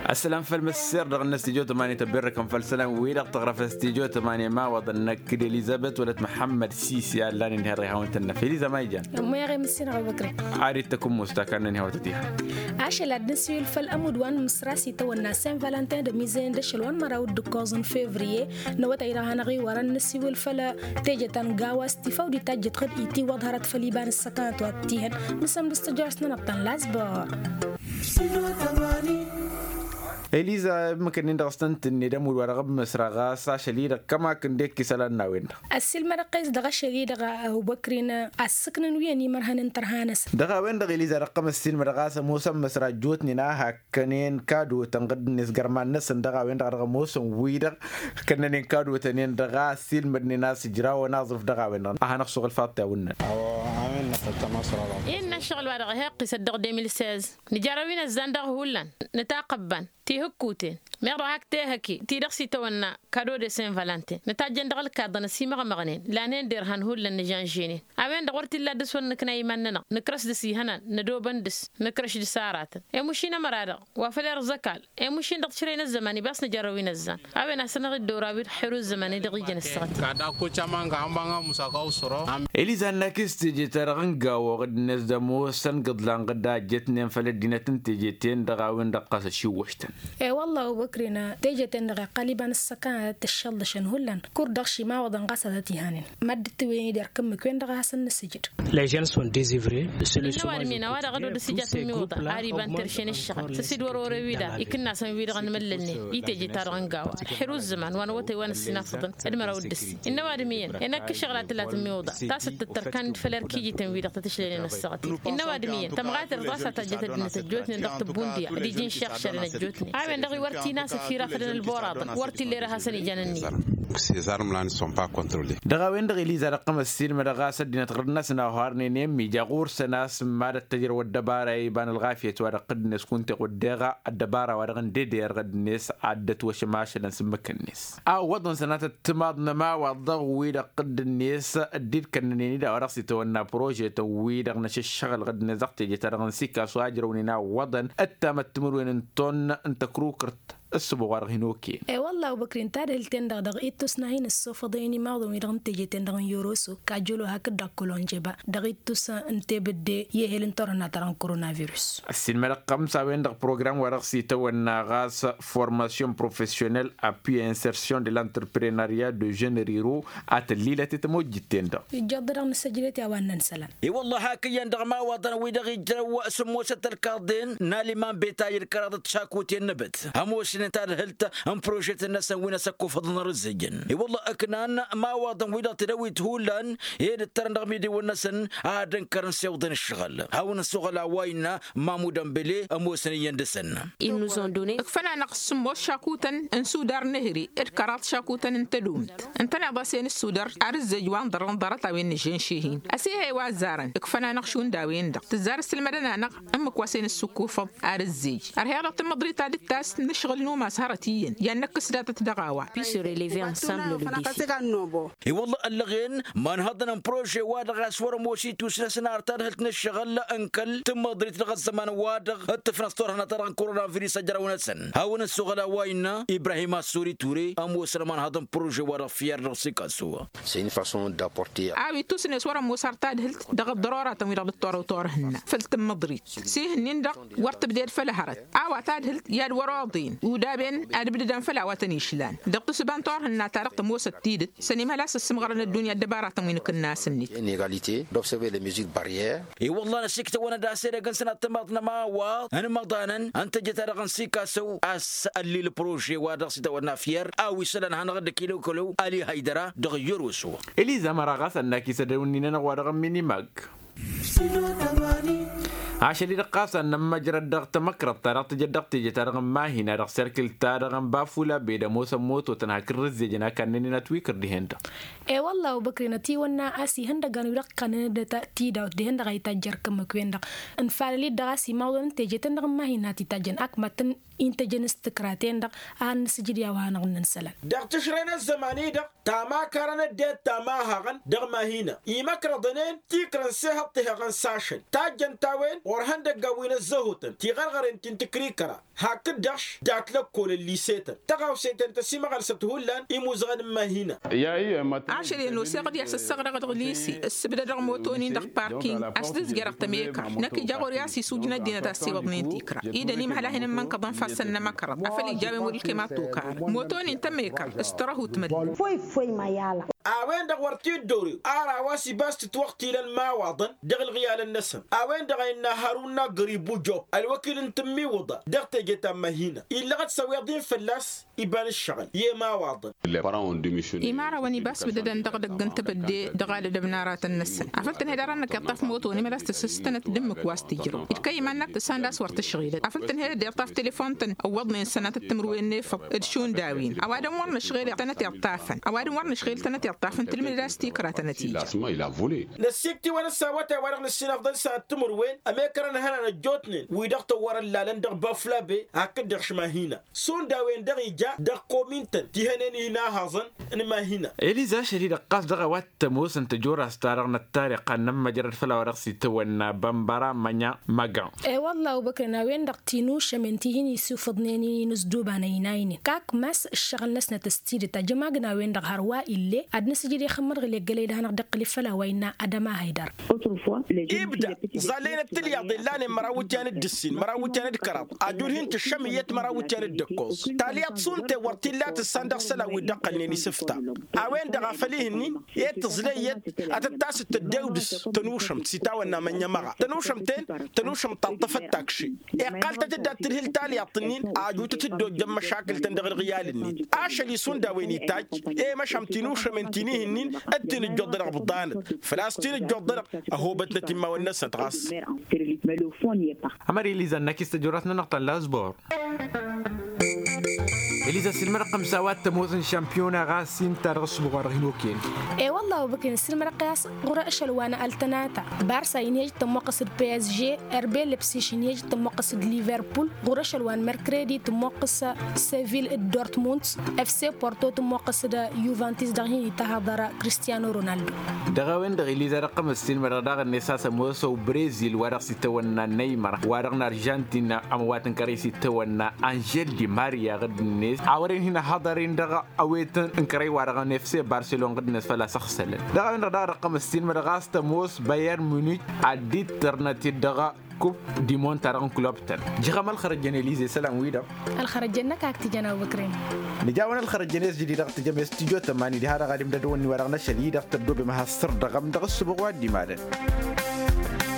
السلام فيلم السر رغم استديو 8 تبركم فالسلام ويلا تغرف استديو 8 ما وضنك اليزابيث ولد محمد سيسي علاني نهار هاونت النفيلي زمايجان ما يغي مسين أبو بكر عاريتكم مستكان نهار تتيها عاش الأدنسي الفالأمود وان مسراسي تونا سان فالنتين دميزين دشلوان مراود دكوزن فيفريي نوات إيران غي وران نسي والفلا تيجتان غاوا استيفاو دي تاجت خد إيتي وظهرت فليبان السكانت واتيهن نسم دستجارسنا نبطن لازبا إليزا ممكن ندرستنت الندم والورقة مسرغا ساشليدا كما كندك كسلنا وين السلم رقيس دغا شليدا أبو بكرنا السكن ويني مرهن ترهانس دغا وين دغ إليزا رقم السلم رقاس موسى مسرا جوتني ناها كنين كادو تنقد نس جرمان نس دغا وين دغا موسى ويدا كنين كادو تنين دغا السلم ناس جرا وناظف دغا وين أنا شغل فاتة وين عامل نقطة مصر إن الشغل ورقة هي قصة دغ 2016 نجاروين الزندق هولن نتاقبان تيهكوتين ميرو هكتي هكي تيرسي تونا كادو دي سين فالنتين نتاجن دغل كادنا سيما مغنين لانين ديرهان هولن نجانجيني اوين دغورتي لا دسون نكنا يمننا نكرس دسي هنا ندوبن دس نكرش دي سارات اي مشينا مراد وفلر زكال اي مشين دغ شرينا الزماني بس نجاروين الزان اوين اسنغ الدوراوي حرو الزماني دغ جن السغت كادا كو تشامان غامبا مساقاو سرو إليزا نكست جترغنغا وغد نزدمو سن قدلان قدا جتنين فلدينتن تيجيتين دغاوين دقاس شوشتن اي والله بكرنا تيجتن دغ قلبا السكان تشلشن هولن كردخشي ما وضن قصدتي هانين مدت وين يدير كم كوين دغ حسن السجد Les jeunes sont désœuvrés. C'est le chômage. Nous avons regardé le sujet de Mioda. Arrive à interchaîner chaque. C'est du rôle vida. إكنا سنوير عن ملني. يتجي تارعنقاوا. حروز زمان وأنا وتوان السنافضن. إدمر أودس. إنما أدمين. إنك شغلات لا تميودا. تاس التركان فلر كيجي تنوير تتشلين السقط. إنما أدمين. تمغات الراسة تجت الجوتني ضغط بونديا. ديجين شيخ شرنا الجوتني. عامل دغي ورتي ناس في رافدن البوراد. ورتي اللي رها سني جنني. Ces armes-là ne sont pas contrôlées. دغا وين دغ إليزا رقم السين مدغا سدنا تغرنا سنا هارني نيمي جاغور سناس ماد التجر والدبارة يبان الغافية ورقد نس كنت قدغا الدبارة ورغن ديدير غد نس عدت وشماش نسمك الناس وضن سنات التماض نما وضغ ويدا قد الناس الديد كنني دا ورقسي تونا بروجي تويدا نش الشغل غد نزقت جترغن سيكا سواجرونينا وضن التامت تمرون انتون انت كروكرت السبوغ رهنوكي اي والله بكرين تاد التندغ دغ ايتوس ناهين الصفديني ماضو ميدغن تيجي تندغ يوروسو كاجولو هك دكولون جبا دغ ايتوس انت بدي يهلن تورنا تران كورونا فيروس السين مرقم ساوين دغ بروغرام ورقسي تونا غاس فورماسيون بروفيسيونيل ابي انسيرسيون دي لانتربريناريا دو جين ريرو اتليله تتموج تندغ يجدر نسجلت يا وان نسلان اي والله هاك يندغ ما وطن ويدغ يجرو سمو ست الكاردين نالي مان بيتاير كراد تشاكوتي النبت هموش نتار هلت ام بروجيت الناس وين سكو فضلنا رزجن اي والله اكنان ما وطن ويدا تدوي تهولان هي الترندغ دي والنسن ادن كرنسي ودن الشغل هاون الشغل واينا مامودن بلي اموسني يندسن انو دوني فانا نقسم مو شاكوتن ان سودار نهري الكرات شاكوتن انت دومت انت نباسين السودار ارزج وان درن درتا وين نجين شيهين اسي هي وازارن فانا نقشون داوين دق تزار السلمدنا نق ام كواسين السكوف ارزج ارهيا تمضري تاع التاس نشغل نوما سهرتيين يانك سدات تدغاوا puis se relever ensemble le défi اي والله اللغين ما نهضنا بروجي وادغ اسور موشي توسنا ترهلت نشغل انكل تمضري تلغ الزمان وادغ التفرستور هنا ترى كورونا فيروس جراونا سن هاون السغلا واينا ابراهيم السوري توري ام وسلمان هذا بروجي وادغ فير سيكاسو C'est une façon d'apporter اوي توسنا سور موسارتاد هلت دغ الضروره تمير بالطور وطورهن فلتمضري سيه نندق ورت بدير فلهرت اواتاد هلت يا الوراضين ودابين ادبدن فلا واتني شلان دقت سبان طورهن تارقت موسى تيدت سنيما لاس السمغرن الدنيا دبارات وين كنا سنيت inégalité d'observer les mesures barrières. اي والله نسكت وانا داسير قنسنا تماطنا ما وا انا مضانا انت جيت رغن سيكاسو اس اللي البروجي وادغ سيتونا فير او يسلن هنغد كيلو كلو علي هيدرا دغيروسو إليزا مراغاس انك سدوني نغوارغ ميني ماك عشان يدقاس أن لما جرد ضغط مكرت ترى تجدقت جتارغم ما هنا رغ سيركل تارغم بافولا بيدا موسى موت وتنهاك الرزي جنا كان نتويكر دي هندا اي والله وبكرنا تي ونا اسي هندا غانو دق كان دتا تي دا دي هندا غاي تاجر كم كوين دق ان فالي دغاسي ماودن تجتن دغ ما هنا تي تاجن اكمتن انت جنستكراتين دق ان سجديا وانا ننسلا دق تشرين الزماني دق تاما كارنا ديت تاما هاغن دق ما هنا يمكر ضنين تيكرن سيحطي هاغن ساشن تاجن تاوين ورهند قوين الزهوتن تيغرغر انت تكريكرا هكدش دات لك كل اللي سيتن تقاو سيتن تسيما غرسته لان يموزغن ما هنا عشرين لو سيقد يحس السغرق غليسي السبدا دغموتوني دغ باركينج أشدز جرق تميكر نكي جاغور ياسي سوجنا دينا تاسي وغنين تيكرا إذا نيم هلا هنا من قضان فاسن مكرت أفلي جابي مولكي ما توكار موتوني تميكر استراهو تمد فوي ما يالا اوين دغ ورتي الدوري ارا واسي باست توقتي للما وضن دغ الغيال النسم اوين دغ ان هارونا قريبو جوب الوكيل انتمي وضع دغ تجت اما هنا الا قد سويضين فلاس يبان الشغل يما واضن إمارة وني باس بددن دغ دغن تبدي دغال دبنارات النسم عفلتن هيدا رانك يطاف موتوني ملاس تسستنة دمك واستجرو الكي مانك تسان لاس ورت الشغيلة عفلتن هيدا دي يطاف تليفون تن اوضني سنة التمروين نيفق ادشون داوين اوادن ورن شغيلة تنتي يطافن اوادن ورن شغيلة تنتي يطافن تلمي لاستي كرات نتيجة نسيكتي وانا ساوتا ورق للسنة افضل ساعة تمروين اميكرا هنا نجوتنين ويدغت ورا اللالن دغ بافلابي هكذا دغ شما هنا سون داوين دغ يجا دغ كومينتن تيهنين هنا هازن انما هنا إليزا شديد قاس دغ واتموس انت جورا استارغنا التاريخ نما جرد فلا ورقسي تونا بمبارا منيا مغان اي والله وبكرنا وين دقتينو شمنتيهن يسوفضنيني نزدوبانا ينايني كاك ماس الشغل نسنا تستيري تجمعنا وين دغ هروا إلي أدنا سجري خمر غلي قليل هنا دق لفلا وينا أدما هيدر يبدا زالين التليا ضلان مراوتان الدسين مراوتان الكراب اجورهن تشميت مراوتان الدكوز تاليات سونت ورتيلات الصندق سلا ودقلني سفتا اوين دغ فليهني يتزليت اتتاس تدودس تنوشم سيتاونا من يمغا تنوشم تطف التاكشي قالت تدات الهل تالياتنين اجوت تدو جم مشاكل تندغ الغيالني اشلي سوندا ويني تاج اي مشام تنوشم انتينيهنين ادن الجدر بضان فلسطين الجدر اهو بتنتي ما والناس تغاس أمر إليزا نكست جوراتنا نقطة لازبور إليزا سلم رقم سوات تموزن شامبيونا غاسين ترغس بغرهنوكين اي والله وبكين سلم رقاس غرا اشلوانا التناتا بارسا ينيج تمقصد بي اس جي اربي لبسيش ينيج تمقصد ليفربول غرا اشلوان مركريدي تمقص سيفيل دورتموند اف سي بورتو تمقصد يوفنتوس دغين تهضر كريستيانو رونالدو دغاوين دغ إليزا رقم السلم رقاق النساس موسو بريزيل ورق ستونا نيمار ورقنا أرجنتين أمواتن كريسي تونا أنجيل دي ماريا غد الناس عورين هنا حضرين دغا أويتن انكري ورقا نفسي برشلونة غد الناس فلا سخسلن دغاوين دغ رقم السلم رقاس تموس باير مونيخ عديد ترنتي دغا كوب ديمون تارون كلوبتن جيغام الخرجين إليزا سلام ويدا الخرجين كاكتي جنا وبكرين نجاونا الخرجين جديد دغ تجمع استيجو تماني دي هذا غادي مددوني ورقنا شديد تبدو بمهستر دغم دغ السبوع دي ماذا